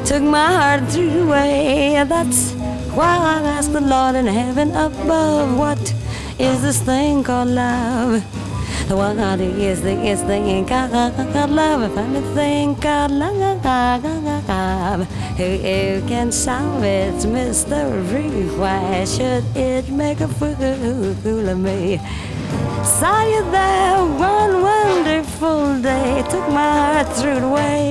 took my heart through the way. That's why I ask the Lord in heaven above, what is this thing called love? What is this thing called love? If anything called love, who can solve its mystery? Why should it make a fool of me? Saw you there one wonderful day, took my heart through the way.